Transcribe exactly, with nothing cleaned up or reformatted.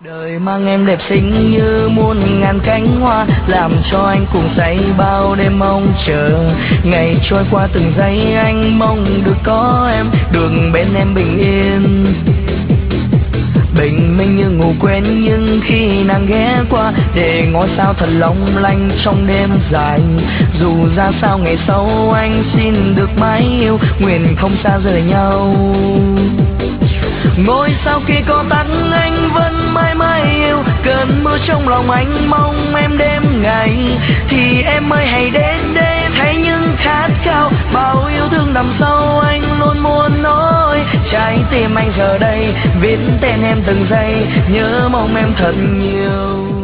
Đời mang em đẹp xinh như muôn ngàn cánh hoa, làm cho anh cùng say bao đêm mong chờ. Ngày trôi qua từng giây anh mong được có em, được bên em bình yên. Bình minh như ngủ quên nhưng khi nàng ghé qua, để ngôi sao thật long lanh trong đêm dài. Dù ra sao ngày sau anh xin được mãi yêu, nguyện không xa rời nhau. Ngôi sao kia có tắt anh vẫn mãi mãi yêu, cơn mưa trong lòng anh mong em đêm ngày. Thì em ơi hãy đến để thấy những khát khao, bao yêu thương nằm sâu anh luôn muốn nói. Trái tim anh giờ đây viết tên em từng giây, nhớ mong em thật nhiều.